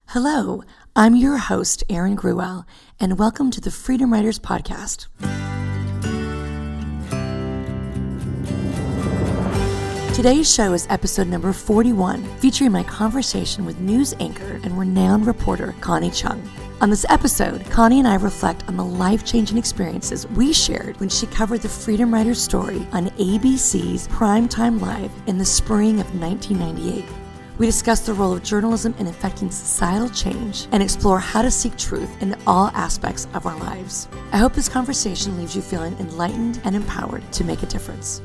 Hello, I'm your host, Erin Gruwell, and welcome to the Freedom Writers Podcast. Today's show is episode number 41, featuring my conversation with news anchor and renowned reporter, Connie Chung. On this episode, Connie and I reflect on the life-changing experiences we shared when she covered the Freedom Writers story on ABC's Primetime Live in the spring of 1998. We discuss the role of journalism in affecting societal change and explore how to seek truth in all aspects of our lives. I hope this conversation leaves you feeling enlightened and empowered to make a difference.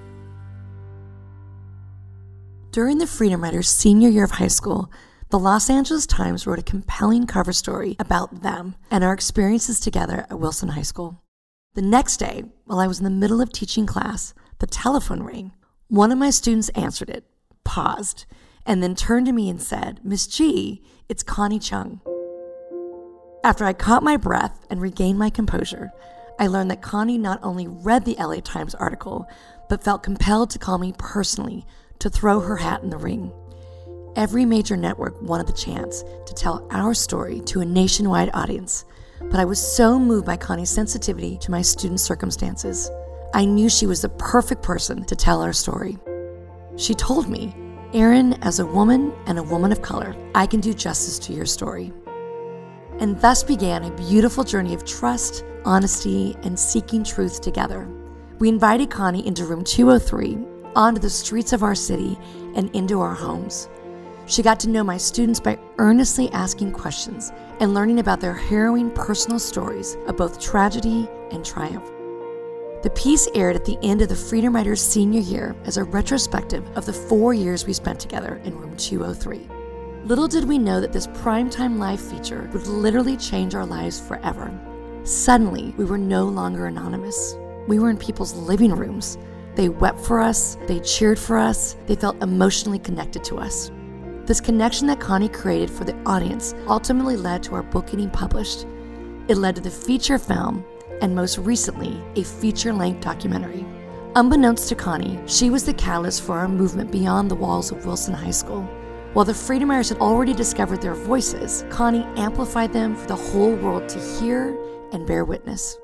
During the Freedom Writers' senior year of high school, the Los Angeles Times wrote a compelling cover story about them and our experiences together at Wilson High School. The next day, while I was in the middle of teaching class, the telephone rang. One of my students answered it, paused, and then turned to me and said, "Miss G, it's Connie Chung." After I caught my breath and regained my composure, I learned that Connie not only read the LA Times article, but felt compelled to call me personally to throw her hat in the ring. Every major network wanted the chance to tell our story to a nationwide audience, but I was so moved by Connie's sensitivity to my students' circumstances. I knew she was the perfect person to tell our story. She told me, "Erin, as a woman and a woman of color, I can do justice to your story." And thus began a beautiful journey of trust, honesty, and seeking truth together. We invited Connie into room 203, onto the streets of our city, and into our homes. She got to know my students by earnestly asking questions and learning about their harrowing personal stories of both tragedy and triumph. The piece aired at the end of the Freedom Writers' senior year as a retrospective of the 4 years we spent together in room 203. Little did we know that this Primetime Live feature would literally change our lives forever. Suddenly, we were no longer anonymous. We were in people's living rooms. They wept for us, they cheered for us, they felt emotionally connected to us. This connection that Connie created for the audience ultimately led to our book getting published. It led to the feature film, and most recently, a feature-length documentary. Unbeknownst to Connie, she was the catalyst for our movement beyond the walls of Wilson High School. While the Freedom Writers had already discovered their voices, Connie amplified them for the whole world to hear and bear witness.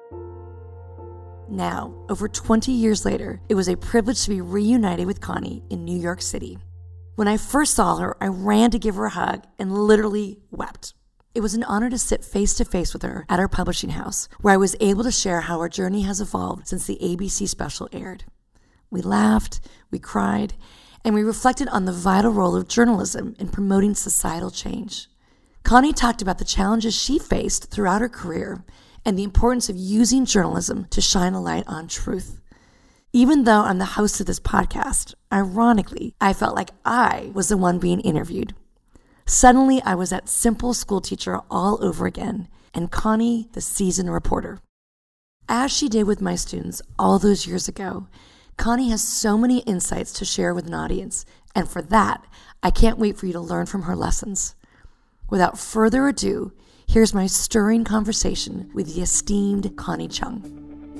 Now, over 20 years later, it was a privilege to be reunited with Connie in New York City. When I first saw her, I ran to give her a hug and literally wept. It was an honor to sit face to face with her at our publishing house, where I was able to share how our journey has evolved since the ABC special aired. We laughed, we cried, and we reflected on the vital role of journalism in promoting societal change. Connie talked about the challenges she faced throughout her career and the importance of using journalism to shine a light on truth. Even though I'm the host of this podcast, ironically, I felt like I was the one being interviewed. Suddenly, I was that simple school teacher all over again, and Connie, the seasoned reporter. As she did with my students all those years ago, Connie has so many insights to share with an audience, and for that, I can't wait for you to learn from her lessons. Without further ado, here's my stirring conversation with the esteemed Connie Chung.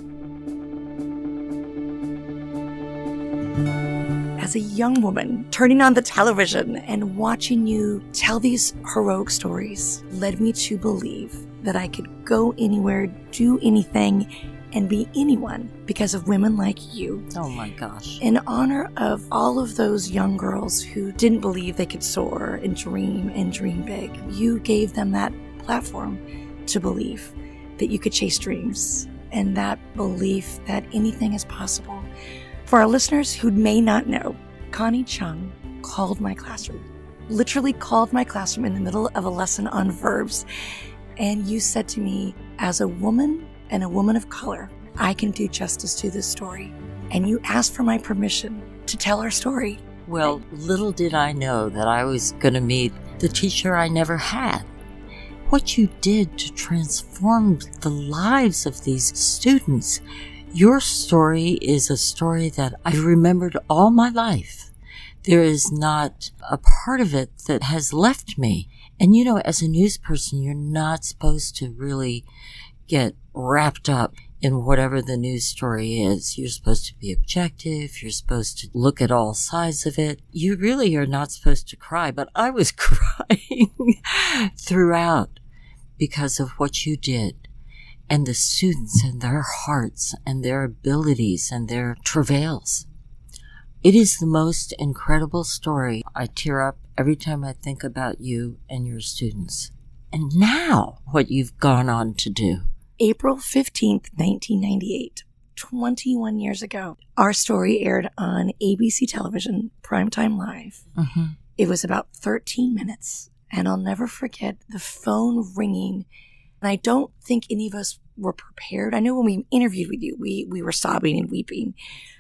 As a young woman, turning on the television and watching you tell these heroic stories led me to believe that I could go anywhere, do anything, and be anyone because of women like you. Oh my gosh. In honor of all of those young girls who didn't believe they could soar and dream big, you gave them that platform to believe that you could chase dreams and that belief that anything is possible. For our listeners who may not know, Connie Chung called my classroom, literally called my classroom in the middle of a lesson on verbs. And you said to me, as a woman and a woman of color, I can do justice to this story. And you asked for my permission to tell our story. Well, little did I know that I was going to meet the teacher I never had. What you did to transform the lives of these students. Your story is a story that I remembered all my life. There is not a part of it that has left me. And you know, as a news person, you're not supposed to really get wrapped up in whatever the news story is. You're supposed to be objective. You're supposed to look at all sides of it. You really are not supposed to cry, but I was crying throughout because of what you did and the students and their hearts and their abilities and their travails. It is the most incredible story. I tear up every time I think about you and your students. And now what you've gone on to do. April 15th, 1998, 21 years ago, our story aired on ABC television, Primetime Live. Mm-hmm. It was about 13 minutes, and I'll never forget the phone ringing. And I don't think any of us were prepared. I know when we interviewed with you, we were sobbing and weeping.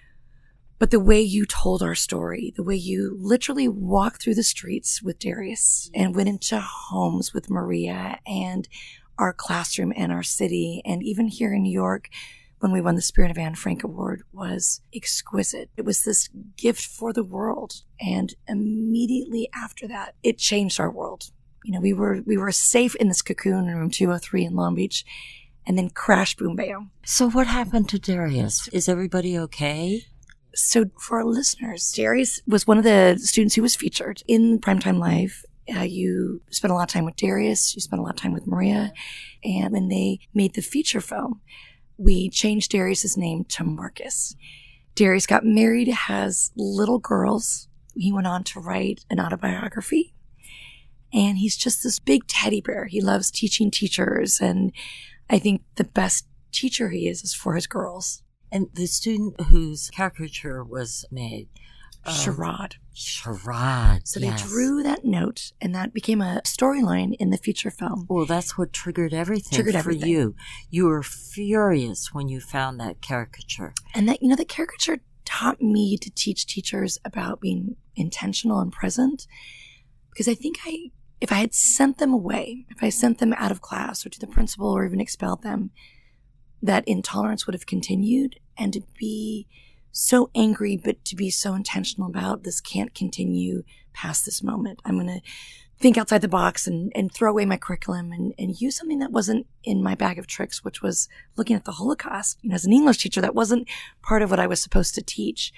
But the way you told our story, the way you literally walked through the streets with Darius and went into homes with Maria and our classroom and our city, and even here in New York, when we won the Spirit of Anne Frank Award, was exquisite. It was this gift for the world. And immediately after that, it changed our world. You know, we were safe in this cocoon in room 203 in Long Beach, and then crash, boom, bam. So what happened to Darius? Is everybody okay? So for our listeners, Darius was one of the students who was featured in Primetime Live. You spent a lot of time with Darius. You spent a lot of time with Maria. And when they made the feature film, we changed Darius's name to Marcus. Darius got married, has little girls. He went on to write an autobiography. And he's just this big teddy bear. He loves teaching teachers. And I think the best teacher he is for his girls. And the student whose caricature was made. Sherrod. Sherrod, So yes. they drew that note, and that became a storyline in the feature film. Well, that's what triggered everything everything. You. You were furious when you found that caricature. And that, the caricature taught me to teach teachers about being intentional and present. Because I think if I had sent them away, if I sent them out of class or to the principal or even expelled them, that intolerance would have continued. And to be so angry, but to be so intentional about this can't continue past this moment. I'm going to think outside the box and throw away my curriculum and use something that wasn't in my bag of tricks, which was looking at the Holocaust. As an English teacher, that wasn't part of what I was supposed to teach.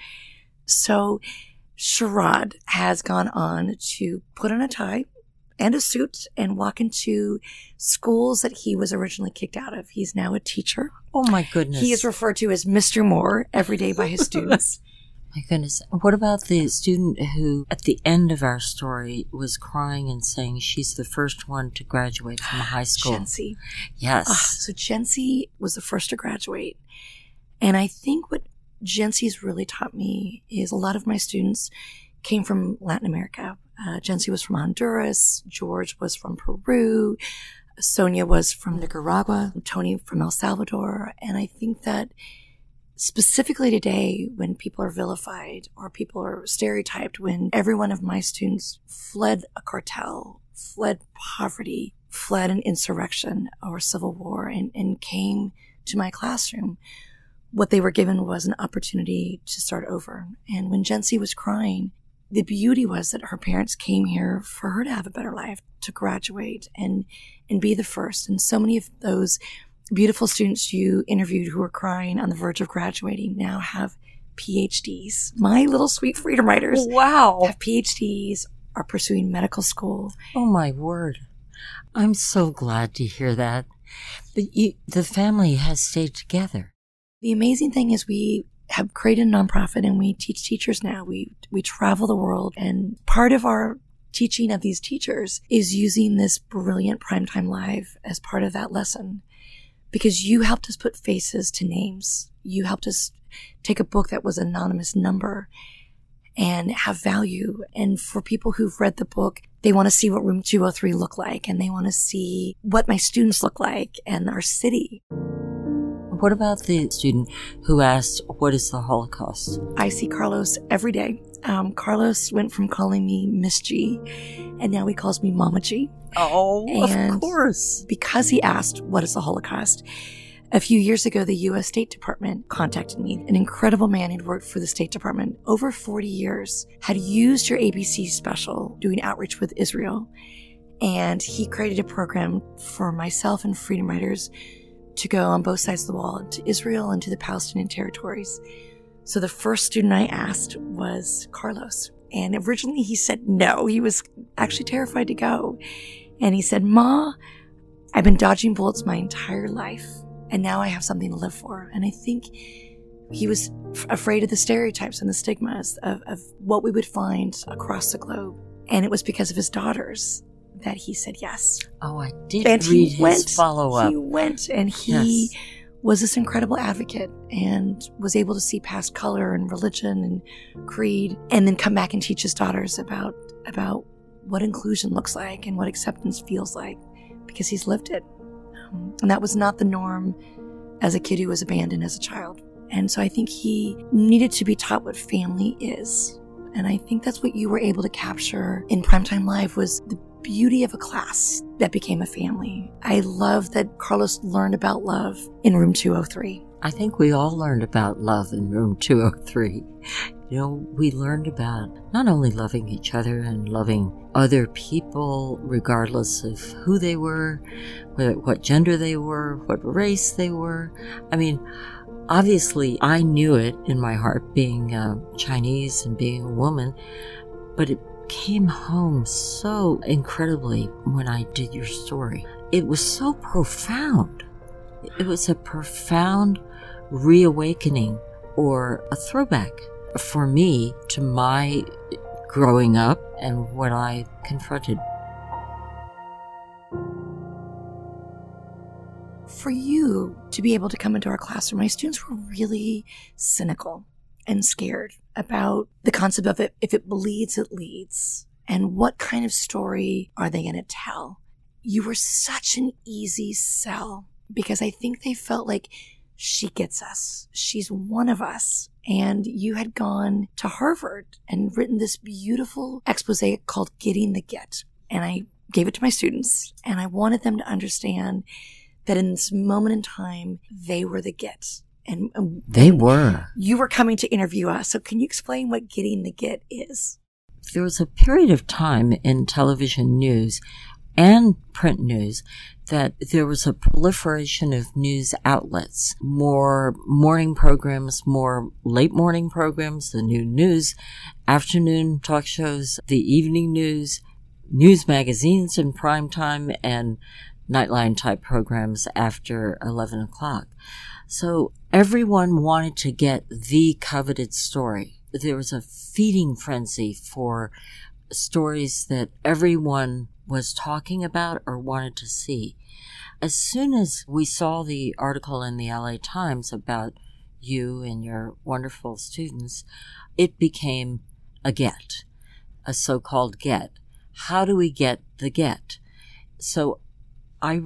So Sherrod has gone on to put on a tie and a suit and walk into schools that he was originally kicked out of. He's now a teacher. Oh, my goodness. He is referred to as Mr. Moore every day by his students. My goodness. What about the student who, at the end of our story, was crying and saying she's the first one to graduate from high school? Jency. Yes. So Jency was the first to graduate. And I think what Jency's really taught me is a lot of my students came from Latin America. Jency was from Honduras. George was from Peru. Sonia was from Nicaragua. Tony from El Salvador. And I think that specifically today, when people are vilified or people are stereotyped, when every one of my students fled a cartel, fled poverty, fled an insurrection or civil war, and came to my classroom, what they were given was an opportunity to start over. And when Jency was crying, the beauty was that her parents came here for her to have a better life, to graduate and be the first. And so many of those beautiful students you interviewed who were crying on the verge of graduating now have PhDs. My little sweet freedom writers have PhDs, are pursuing medical school. Oh, my word. I'm so glad to hear that. But the family has stayed together. The amazing thing is we have created a nonprofit and we teach teachers now. We travel the world, and part of our teaching of these teachers is using this brilliant Primetime Live as part of that lesson. Because you helped us put faces to names. You helped us take a book that was an anonymous number and have value. And for people who've read the book, they want to see what room 203 looked like, and they want to see what my students look like and our city. What about the student who asked, what is the Holocaust? I see Carlos every day. Carlos went from calling me Miss G, and now he calls me Mama G. Oh, and of course. Because he asked, what is the Holocaust? A few years ago, the U.S. State Department contacted me. An incredible man who'd worked for the State Department over 40 years, had used your ABC special doing outreach with Israel. And he created a program for myself and Freedom Writers to go on both sides of the wall, to Israel and to the Palestinian territories. So the first student I asked was Carlos. And originally he said no. He was actually terrified to go. And he said, "Ma, I've been dodging bullets my entire life, and now I have something to live for." And I think he was afraid of the stereotypes and the stigmas of what we would find across the globe. And it was because of his daughters that he said yes. Oh, I did read his follow-up. He went, and he was this incredible advocate and was able to see past color and religion and creed, and then come back and teach his daughters about what inclusion looks like and what acceptance feels like, because he's lived it. And that was not the norm as a kid who was abandoned as a child. And so I think he needed to be taught what family is. And I think that's what you were able to capture in Primetime Live, was the beauty of a class that became a family. I love that Carlos learned about love in room 203. I think we all learned about love in room 203. You know, we learned about not only loving each other and loving other people regardless of who they were, what gender they were, what race they were. I mean, obviously I knew it in my heart, being Chinese and being a woman, but it came home so incredibly when I did your story. It was so profound. It was a profound reawakening, or a throwback for me to my growing up and what I confronted. For you to be able to come into our classroom, my students were really cynical and scared about the concept of it. If it bleeds, it leads. And what kind of story are they going to tell? You were such an easy sell, because I think they felt like, she gets us. She's one of us. And you had gone to Harvard and written this beautiful expose called Getting the Get. And I gave it to my students, and I wanted them to understand that in this moment in time, they were the get. And they were. You were coming to interview us. So can you explain what Getting the Get is? There was a period of time in television news and print news that there was a proliferation of news outlets, more morning programs, more late morning programs, the new news, afternoon talk shows, the evening news, news magazines in prime time, and Nightline type programs after 11 o'clock. So everyone wanted to get the coveted story. There was a feeding frenzy for stories that everyone was talking about or wanted to see. As soon as we saw the article in the LA Times about you and your wonderful students, it became a get, a so-called get. How do we get the get? So I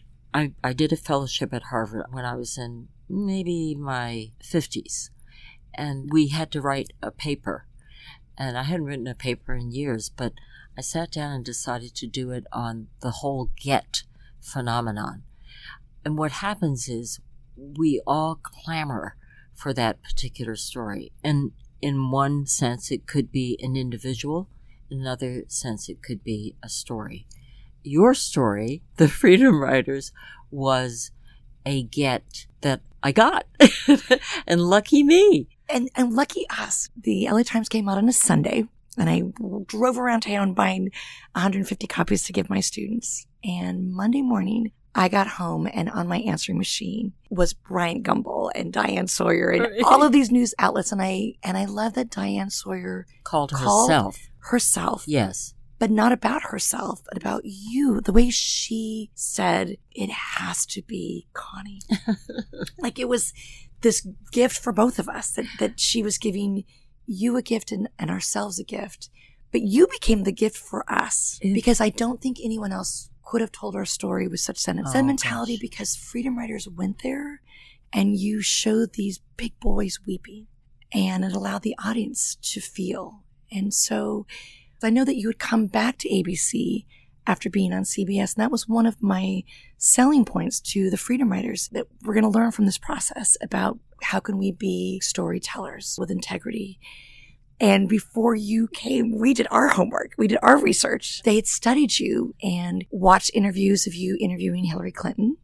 did a fellowship at Harvard when I was in maybe my 50s, and we had to write a paper. And I hadn't written a paper in years, but I sat down and decided to do it on the whole get phenomenon. And what happens is we all clamor for that particular story. And in one sense, it could be an individual. In another sense, it could be a story. Your story, The Freedom Writers, was a get that I got. And lucky me. And lucky us. The LA Times came out on a Sunday, and I drove around town buying 150 copies to give my students. And Monday morning, I got home, and on my answering machine was Bryant Gumbel and Diane Sawyer and all of these news outlets. And I love that Diane Sawyer called herself. Yes. But not about herself, but about you. The way she said, it has to be Connie. Like it was this gift for both of us, that she was giving you a gift and ourselves a gift. But you became the gift for us, because I don't think anyone else could have told our story with such sentimentality, because Freedom Writers went there and you showed these big boys weeping, and it allowed the audience to feel. And so I know that you would come back to ABC after being on CBS, and that was one of my selling points to the Freedom Writers, that we're going to learn from this process about how can we be storytellers with integrity. And before you came, we did our homework. We did our research. They had studied you and watched interviews of you interviewing Hillary Clinton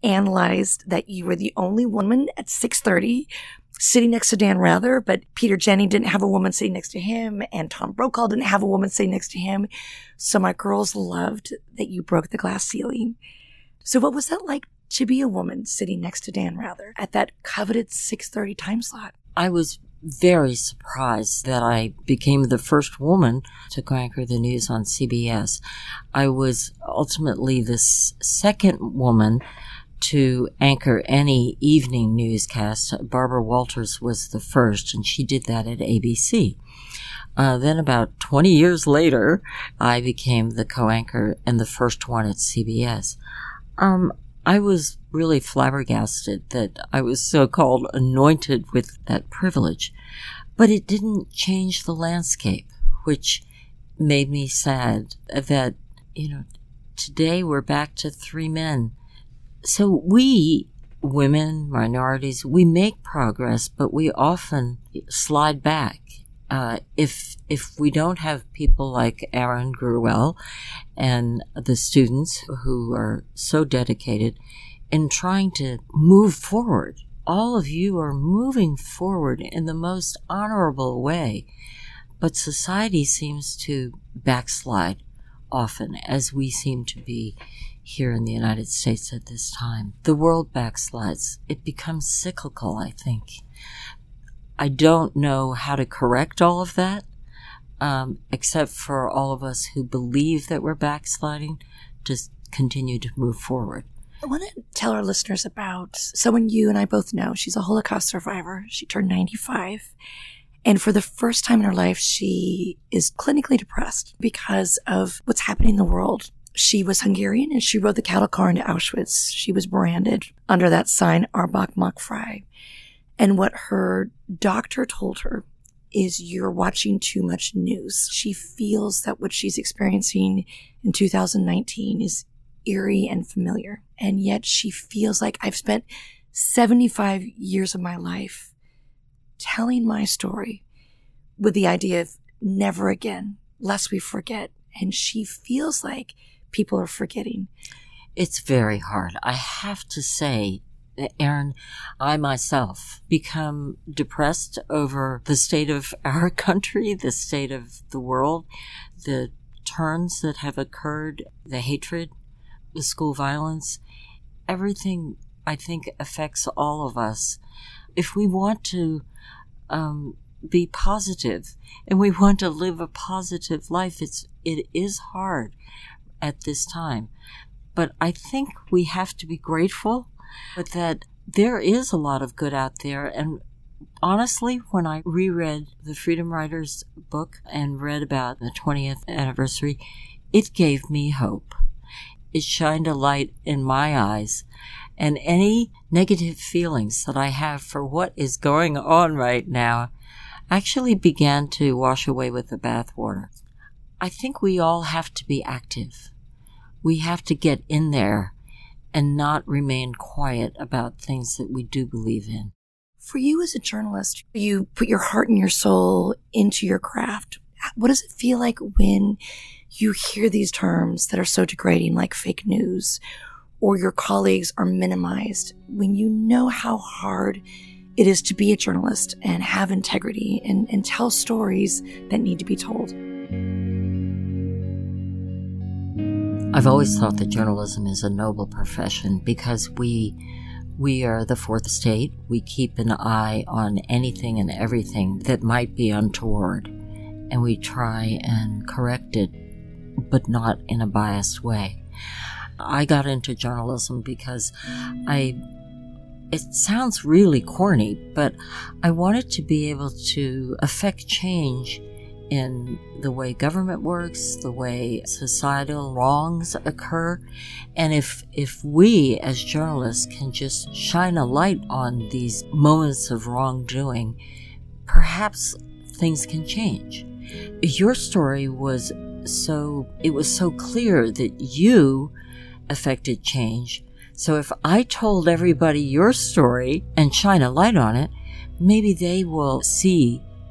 analyzed that you were the only woman at 6:30 sitting next to Dan Rather, but Peter Jennings didn't have a woman sitting next to him, and Tom Brokaw didn't have a woman sitting next to him. So my girls loved that you broke the glass ceiling. So what was that like to be a woman sitting next to Dan Rather at that coveted 6:30 time slot? I was very surprised that I became the first woman to anchor the news on CBS. I was ultimately the second woman to anchor any evening newscast. Barbara Walters was the first, and she did that at ABC. Then about 20 years later, I became the co-anchor and the first one at CBS. I was really flabbergasted that I was so-called anointed with that privilege, but it didn't change the landscape, which made me sad that, today we're back to 3 men. So we, women, minorities, we make progress, but we often slide back. If we don't have people like Aaron Gruwell and the students who are so dedicated in trying to move forward, all of you are moving forward in the most honorable way, but society seems to backslide often, as we seem to be here in the United States at this time. The world backslides. It becomes cyclical, I think. I don't know how to correct all of that, except for all of us who believe that we're backsliding to continue to move forward. I want to tell our listeners about someone you and I both know. She's a Holocaust survivor. She turned 95. And for the first time in her life, she is clinically depressed because of what's happening in the world. She was Hungarian and she rode the cattle car into Auschwitz. She was branded under that sign, Arbach macht frei. And what her doctor told her is, you're watching too much news. She feels that what she's experiencing in 2019 is eerie and familiar. And yet she feels like, I've spent 75 years of my life telling my story with the idea of never again, lest we forget. And she feels like people are forgetting. It's very hard. I have to say, Erin, I myself become depressed over the state of our country, the state of the world, the turns that have occurred, the hatred, the school violence. Everything, I think, affects all of us. If we want to be positive and we want to live a positive life, it is hard at this time. But I think we have to be grateful that there is a lot of good out there. And honestly, when I reread the Freedom Writers book and read about the 20th anniversary, it gave me hope. It shined a light in my eyes. And any negative feelings that I have for what is going on right now actually began to wash away with the bathwater. I think we all have to be active. We have to get in there and not remain quiet about things that we do believe in. For you as a journalist, you put your heart and your soul into your craft. What does it feel like when you hear these terms that are so degrading, like fake news, or your colleagues are minimized, when you know how hard it is to be a journalist and have integrity and tell stories that need to be told? I've always thought that journalism is a noble profession because we are the fourth estate. We keep an eye on anything and everything that might be untoward, and we try and correct it, but not in a biased way. I got into journalism because it sounds really corny, but I wanted to be able to affect change in the way government works, the way societal wrongs occur. And if we as journalists can just shine a light on these moments of wrongdoing, perhaps things can change. Your story was so clear that you affected change. So if I told everybody your story and shine a light on it, maybe they will see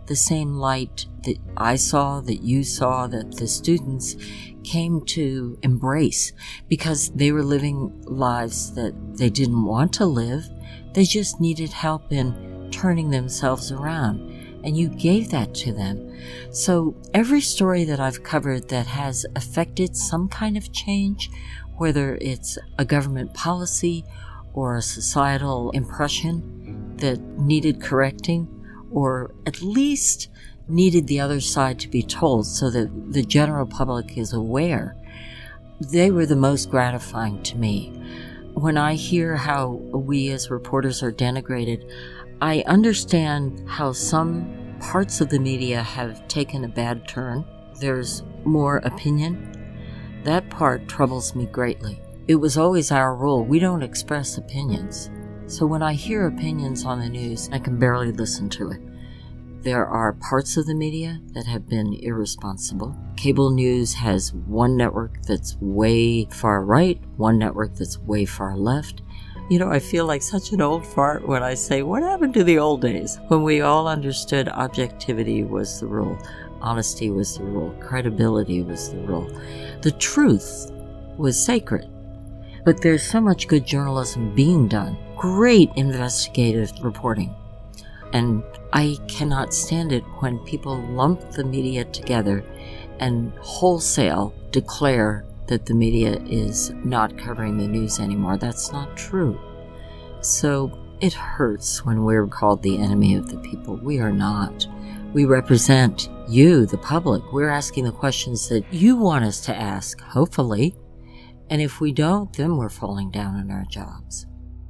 the same light that I saw, that you saw, that the students came to embrace, because they were living lives that they didn't want to live. They just needed help in turning themselves around, and you gave that to them. So every story that I've covered that has affected some kind of change, whether it's a government policy or a societal impression that needed correcting, or at least needed the other side to be told so that the general public is aware, they were the most gratifying to me. When I hear how we as reporters are denigrated, I understand how some parts of the media have taken a bad turn. There's more opinion. That part troubles me greatly. It was always our rule. We don't express opinions. So when I hear opinions on the news, I can barely listen to it. There are parts of the media that have been irresponsible. Cable news has one network that's way far right, one network that's way far left. You know, I feel like such an old fart when I say, what happened to the old days when we all understood objectivity was the rule, honesty was the rule, credibility was the rule. The truth was sacred. But there's so much good journalism being done, great investigative reporting. And I cannot stand it when people lump the media together and wholesale declare that the media is not covering the news anymore. That's not true. So it hurts when we're called the enemy of the people. We are not. We represent you, the public. We're asking the questions that you want us to ask, hopefully. And if we don't, then we're falling down on our jobs.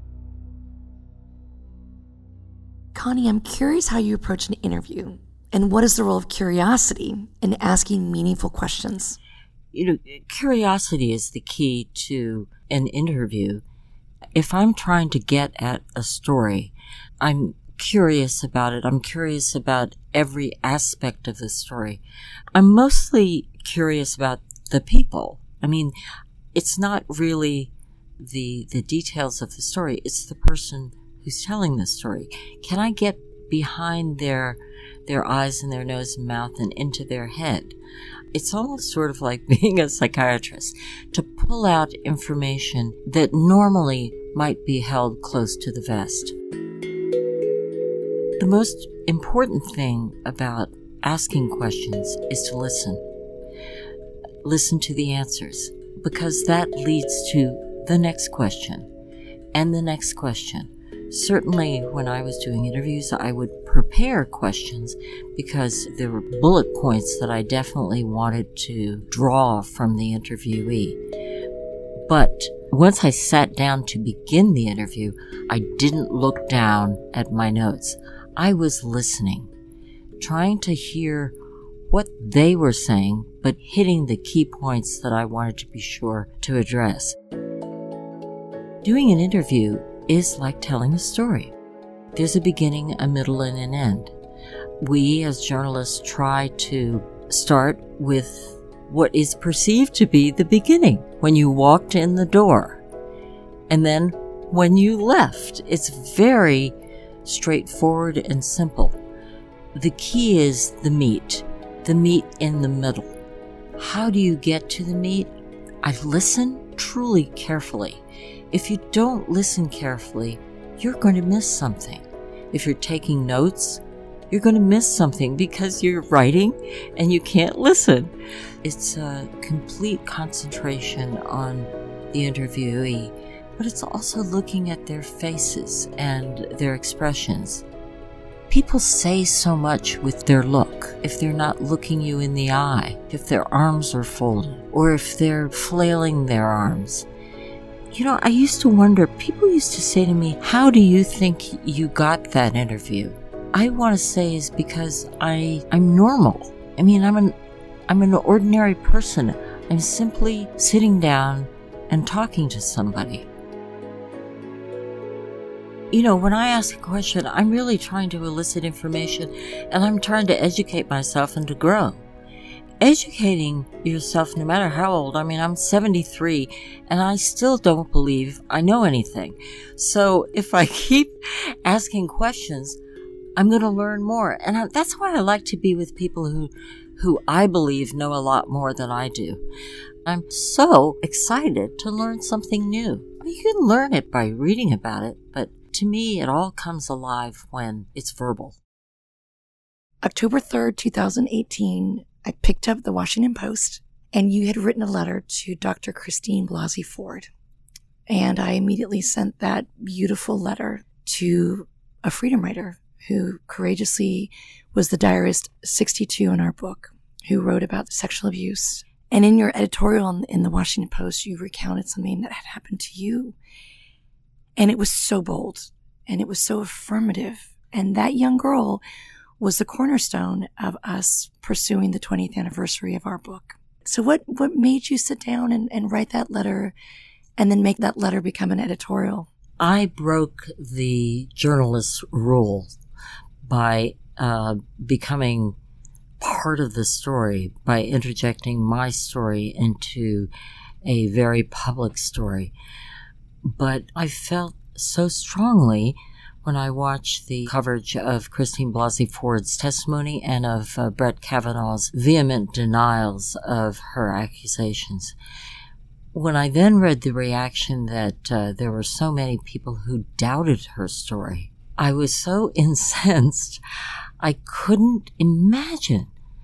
Connie, I'm curious how you approach an interview, and what is the role of curiosity in asking meaningful questions? You know, curiosity is the key to an interview. If I'm trying to get at a story, I'm curious about it. I'm curious about every aspect of the story. I'm mostly curious about the people. I mean, it's not really the details of the story. It's the person who's telling the story. Can I get behind their eyes and their nose and mouth and into their head? It's almost sort of like being a psychiatrist, to pull out information that normally might be held close to the vest. The most important thing about asking questions is to listen. Listen to the answers, because that leads to the next question and the next question. Certainly, when I was doing interviews, I would prepare questions because there were bullet points that I definitely wanted to draw from the interviewee. But once I sat down to begin the interview, I didn't look down at my notes. I was listening, trying to hear what they were saying, but hitting the key points that I wanted to be sure to address. Doing an interview is like telling a story. There's a beginning, a middle, and an end. We as journalists try to start with what is perceived to be the beginning, when you walked in the door, and then when you left. It's very straightforward and simple. The key is the meat in the middle. How do you get to the meat? I listen truly carefully. If you don't listen carefully, you're going to miss something. If you're taking notes, you're going to miss something because you're writing and you can't listen. It's a complete concentration on the interviewee, but it's also looking at their faces and their expressions. People say so much with their look. If they're not looking you in the eye, if their arms are folded, or if they're flailing their arms. You know, I used to wonder, people used to say to me, how do you think you got that interview? I want to say is because I'm normal. I mean, I'm an ordinary person. I'm simply sitting down and talking to somebody. You know, when I ask a question, I'm really trying to elicit information, and I'm trying to educate myself and to grow. Educating yourself, no matter how old, I mean, I'm 73, and I still don't believe I know anything. So if I keep asking questions, I'm going to learn more. And that's why I like to be with people who I believe know a lot more than I do. I'm so excited to learn something new. You can learn it by reading about it, but to me, it all comes alive when it's verbal. October 3rd, 2018, I picked up the Washington Post, and you had written a letter to Dr. Christine Blasey Ford. And I immediately sent that beautiful letter to a freedom writer who courageously was the diarist 62 in our book, who wrote about sexual abuse. And in your editorial in the Washington Post, you recounted something that had happened to you. And it was so bold, and it was so affirmative. And that young girl was the cornerstone of us pursuing the 20th anniversary of our book. So what made you sit down and write that letter and then make that letter become an editorial? I broke the journalist's rule by becoming part of the story, by interjecting my story into a very public story. But I felt so strongly when I watched the coverage of Christine Blasey Ford's testimony and of Brett Kavanaugh's vehement denials of her accusations. When I then read the reaction that there were so many people who doubted her story, I was so incensed. I couldn't imagine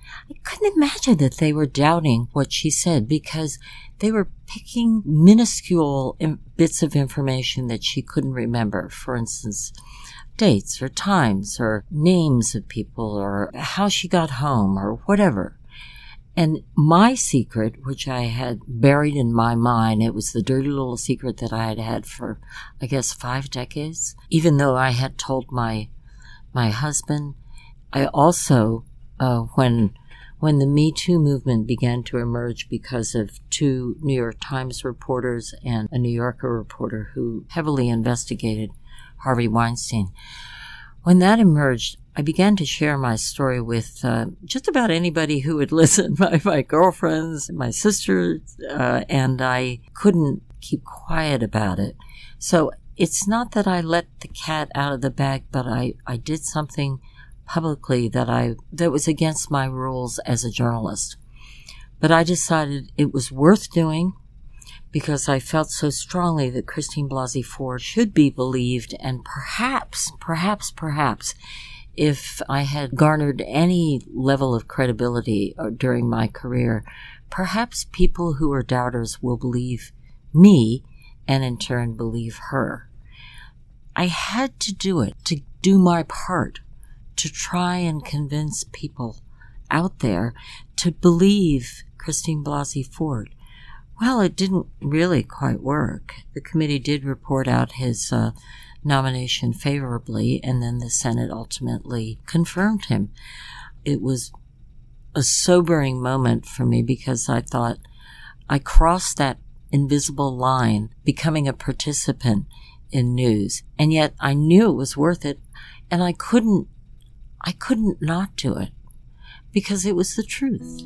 that they were doubting what she said, because they were picking minuscule bits of information that she couldn't remember. For instance, dates or times or names of people or how she got home or whatever. And my secret, which I had buried in my mind, it was the dirty little secret that I had had for, I guess, 5 decades. Even though I had told my husband, I also, when the Me Too movement began to emerge because of 2 New York Times reporters and a New Yorker reporter who heavily investigated Harvey Weinstein, when that emerged, I began to share my story with just about anybody who would listen, my girlfriends, my sisters, and I couldn't keep quiet about it. So it's not that I let the cat out of the bag, but I did something publicly that was against my rules as a journalist. But I decided it was worth doing because I felt so strongly that Christine Blasey Ford should be believed, and perhaps, if I had garnered any level of credibility during my career, perhaps people who are doubters will believe me and in turn believe her. I had to do it, to do my part, to try and convince people out there to believe Christine Blasey Ford. Well, it didn't really quite work. The committee did report out his nomination favorably, and then the Senate ultimately confirmed him. It was a sobering moment for me because I thought I crossed that invisible line, becoming a participant in news, and yet I knew it was worth it, and I couldn't not do it because it was the truth.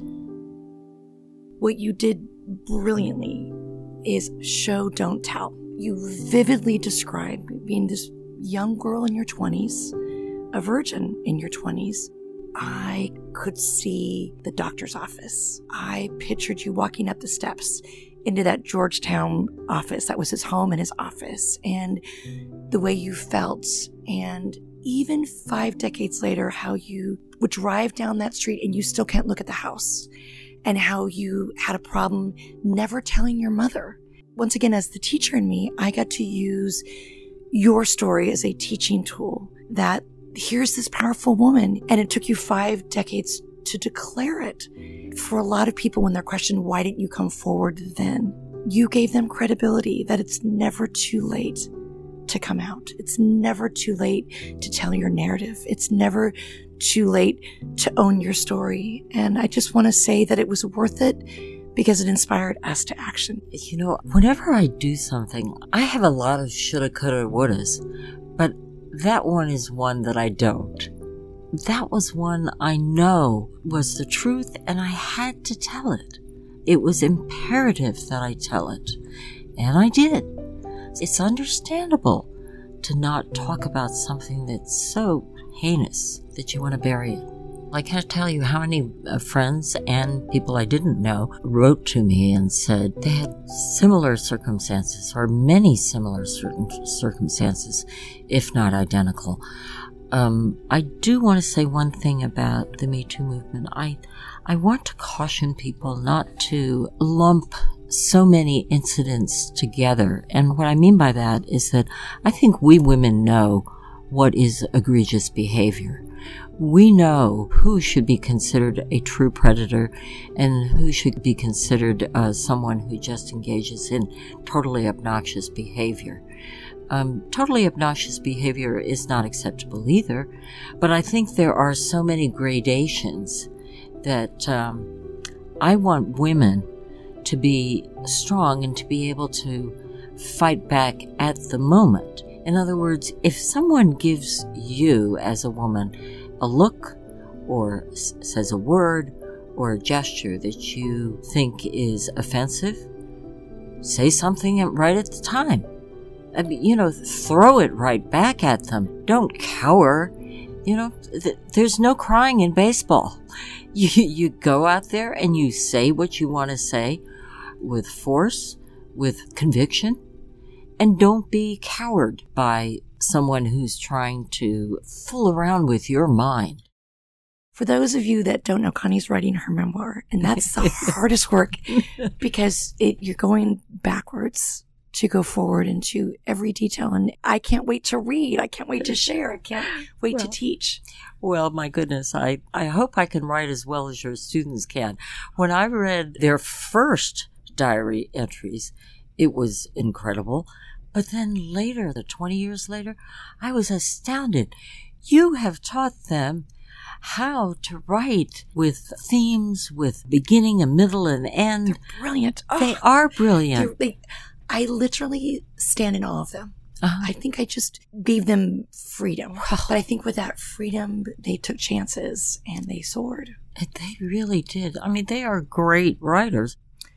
What you did brilliantly is show, don't tell. You vividly describe being this young girl in your 20s, a virgin in your 20s. I could see the doctor's office. I pictured you walking up the steps into that Georgetown office. That was his home and his office, and the way you felt. And even 5 decades later, how you would drive down that street and you still can't look at the house, and how you had a problem never telling your mother. Once again, as the teacher in me, I got to use your story as a teaching tool, that here's this powerful woman, and it took you 5 decades to declare it. For a lot of people, when they're questioned, why didn't you come forward then? You gave them credibility, that it's never too late to come out. It's never too late to tell your narrative. It's never too late to own your story. And I just want to say that it was worth it because it inspired us to action. You know, whenever I do something, I have a lot of shoulda, coulda, wouldas, but that one is one that I don't. That was one I know was the truth, and I had to tell it. It was imperative that I tell it, and I did. It's understandable to not talk about something that's so heinous that you want to bury it. I can't tell you how many friends and people I didn't know wrote to me and said they had similar circumstances, or many similar circumstances, if not identical. I do want to say one thing about the Me Too movement. I want to caution people not to lump so many incidents together. And what I mean by that is that I think we women know what is egregious behavior. We know who should be considered a true predator and who should be considered someone who just engages in totally obnoxious behavior. Totally obnoxious behavior is not acceptable either, but I think there are so many gradations that I want women to be strong and to be able to fight back at the moment. In other words, if someone gives you as a woman a look or says a word or a gesture that you think is offensive, say something right at the time. I mean, throw it right back at them. Don't cower. There's no crying in baseball. You go out there and you say what you want to say with force, with conviction, and don't be cowed by someone who's trying to fool around with your mind. For those of you that don't know, Connie's writing her memoir, and that's the hardest work because you're going backwards to go forward into every detail. And I can't wait to read. I can't wait to share. I can't wait to teach. Well, my goodness, I hope I can write as well as your students can. When I read their first diary entries, it was incredible. But then later, 20 years later, I was astounded. You have taught them how to write with themes, with beginning, a middle, and end. They're brilliant. They are brilliant. I literally stand in awe of them. Uh-huh. I think I just gave them freedom. But I think with that freedom, they took chances and they soared. They really did. I mean, they are great writers.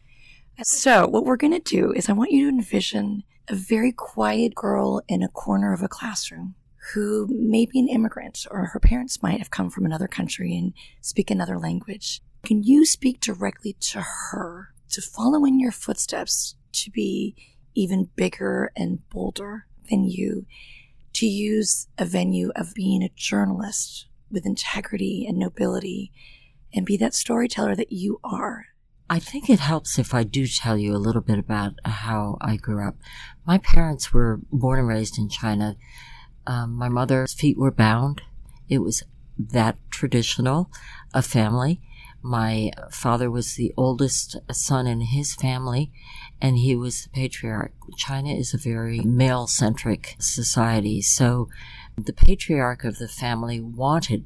So what we're going to do is I want you to envision a very quiet girl in a corner of a classroom who may be an immigrant, or her parents might have come from another country and speak another language. Can you speak directly to her, to follow in your footsteps, to be even bigger and bolder than you, to use a venue of being a journalist with integrity and nobility, and be that storyteller that you are? I think it helps if I do tell you a little bit about how I grew up. My parents were born and raised in China. My mother's feet were bound. It was that traditional, a family. My father was the oldest son in his family, and he was the patriarch. China is a very male-centric society, so the patriarch of the family wanted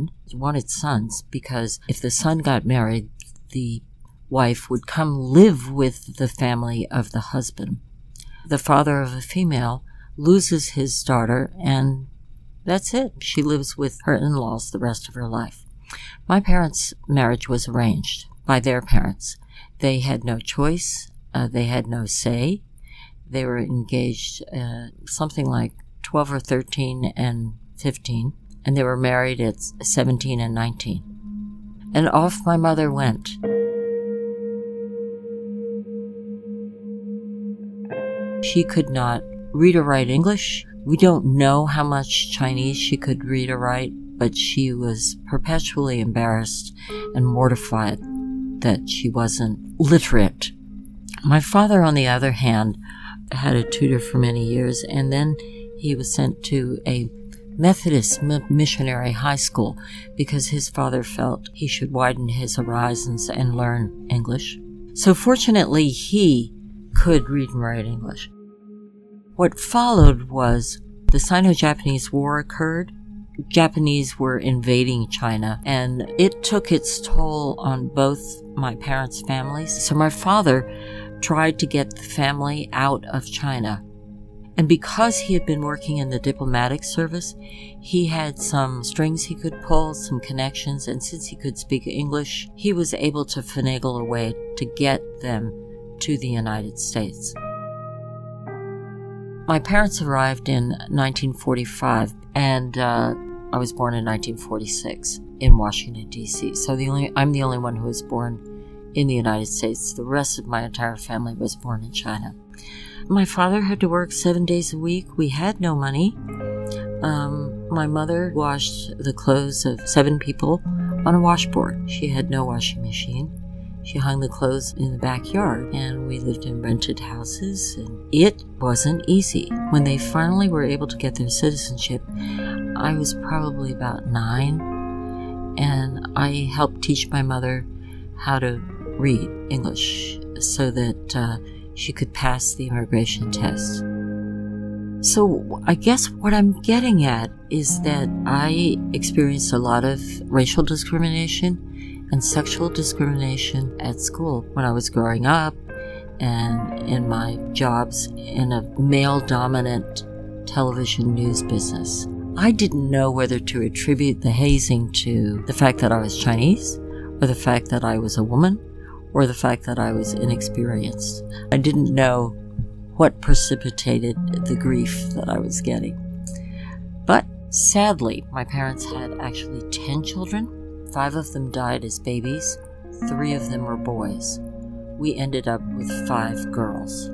sons, because if the son got married, the wife would come live with the family of the husband. The father of a female loses his daughter, and that's it. She lives with her in-laws the rest of her life. My parents' marriage was arranged by their parents. They had no choice. They had no say. They were engaged something like 12 or 13 and 15, and they were married at 17 and 19. And off my mother went. She could not read or write English. We don't know how much Chinese she could read or write, but she was perpetually embarrassed and mortified that she wasn't literate. My father, on the other hand, had a tutor for many years, and then he was sent to a Methodist missionary high school because his father felt he should widen his horizons and learn English. So fortunately, he could read and write English. What followed was the Sino-Japanese War occurred. Japanese were invading China, and it took its toll on both my parents' families. So my father tried to get the family out of China. And because he had been working in the diplomatic service, he had some strings he could pull, some connections, and since he could speak English, he was able to finagle a way to get them to the United States. My parents arrived in 1945, and I was born in 1946 in Washington, D.C. So I'm the only one who was born in the United States. The rest of my entire family was born in China. My father had to work 7 days a week. We had no money. My mother washed the clothes of 7 people on a washboard. She had no washing machine. She hung the clothes in the backyard, and we lived in rented houses, and it wasn't easy. When they finally were able to get their citizenship, I was probably about 9, and I helped teach my mother how to read English so that she could pass the immigration test. So I guess what I'm getting at is that I experienced a lot of racial discrimination and sexual discrimination at school when I was growing up and in my jobs in a male-dominant television news business. I didn't know whether to attribute the hazing to the fact that I was Chinese, or the fact that I was a woman, or the fact that I was inexperienced. I didn't know what precipitated the grief that I was getting. But sadly, my parents had actually 10 children. 5 of them died as babies. 3 of them were boys. We ended up with 5 girls.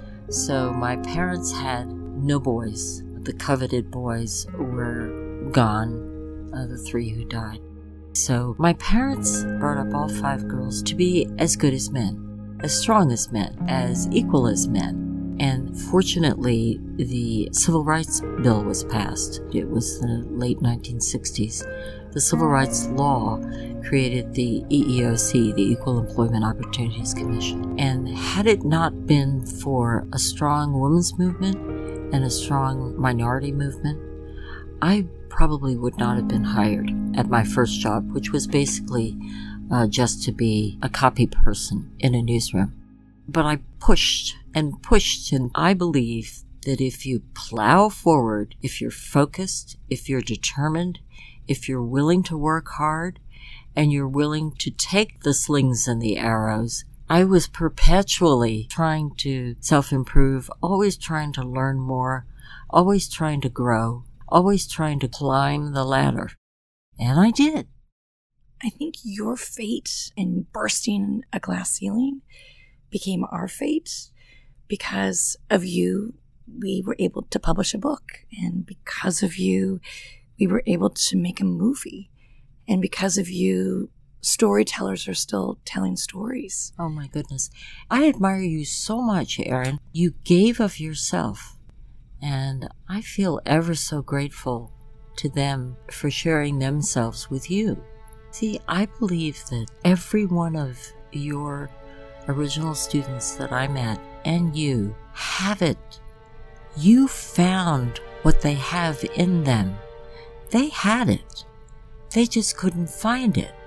So my parents had no boys. The coveted boys were gone, the 3 who died. So my parents brought up all 5 girls to be as good as men, as strong as men, as equal as men. And fortunately, the Civil Rights Bill was passed. It was the late 1960s. The Civil Rights Law created the EEOC, the Equal Employment Opportunities Commission. And had it not been for a strong women's movement and a strong minority movement, I probably would not have been hired at my first job, which was basically just to be a copy person in a newsroom. But I pushed, and I believe that if you plow forward, if you're focused, if you're determined, if you're willing to work hard, and you're willing to take the slings and the arrows, I was perpetually trying to self-improve, always trying to learn more, always trying to grow, always trying to climb the ladder. And I did. I think your fate in bursting a glass ceiling became our fate. Because of you, we were able to publish a book. And because of you, we were able to make a movie. And because of you, storytellers are still telling stories. Oh my goodness. I admire you so much, Erin. You gave of yourself. And I feel ever so grateful to them for sharing themselves with you. See, I believe that every one of your original students that I met and you have it. You found what they have in them. They had it. They just couldn't find it.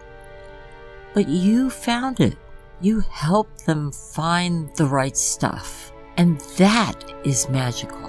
But you found it. You helped them find the right stuff. And that is magical.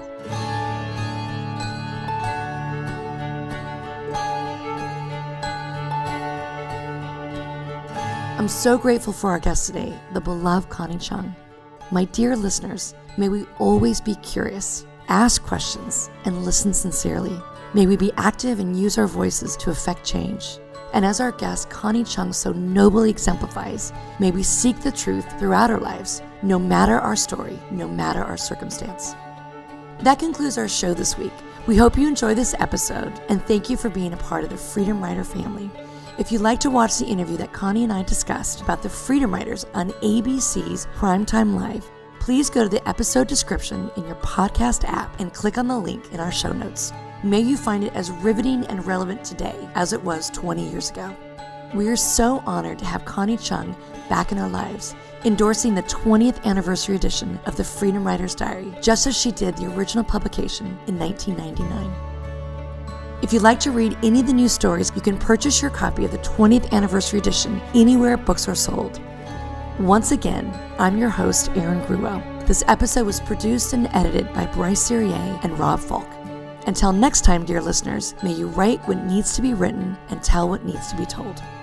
I'm so grateful for our guest today, the beloved Connie Chung. My dear listeners, may we always be curious, ask questions, and listen sincerely. May we be active and use our voices to affect change. And as our guest Connie Chung so nobly exemplifies, may we seek the truth throughout our lives, no matter our story, no matter our circumstance. That concludes our show this week. We hope you enjoy this episode, and thank you for being a part of the Freedom Writer family. If you'd like to watch the interview that Connie and I discussed about the Freedom Writers on ABC's Primetime Live, please go to the episode description in your podcast app and click on the link in our show notes. May you find it as riveting and relevant today as it was 20 years ago. We are so honored to have Connie Chung back in our lives, endorsing the 20th anniversary edition of the Freedom Writer's Diary, just as she did the original publication in 1999. If you'd like to read any of the new stories, you can purchase your copy of the 20th anniversary edition anywhere books are sold. Once again, I'm your host, Erin Gruo. This episode was produced and edited by Bryce Serrier and Rob Falk. Until next time, dear listeners, may you write what needs to be written and tell what needs to be told.